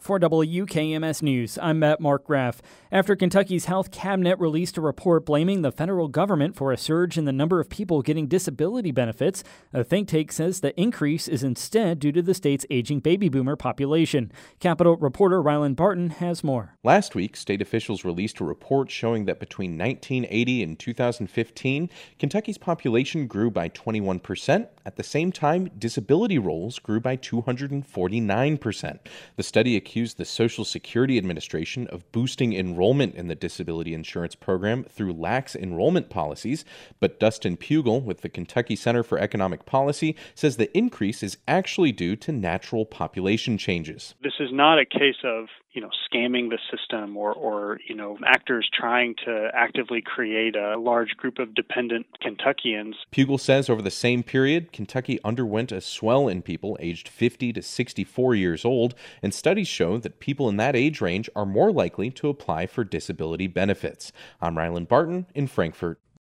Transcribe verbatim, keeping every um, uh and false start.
For W K M S News, I'm Matt Mark Graff. After Kentucky's health cabinet released a report blaming the federal government for a surge in the number of people getting disability benefits, a think tank says the increase is instead due to the state's aging baby boomer population. Capitol reporter Ryland Barton has more. Last week, state officials released a report showing that between nineteen eighty and two thousand fifteen, Kentucky's population grew by twenty-one percent. At the same time, disability rolls grew by two hundred forty-nine percent. The study accused the Social Security Administration of boosting enrollment in the disability insurance program through lax enrollment policies, but Dustin Pugel with the Kentucky Center for Economic Policy says the increase is actually due to natural population changes. This is not a case of, you know, scamming the system or, or, you know, actors trying to actively create a large group of dependent Kentuckians. Pugel says over the same period, Kentucky underwent a swell in people aged fifty to sixty-four years old, and studies show that people in that age range are more likely to apply for disability benefits. I'm Ryland Barton in Frankfort.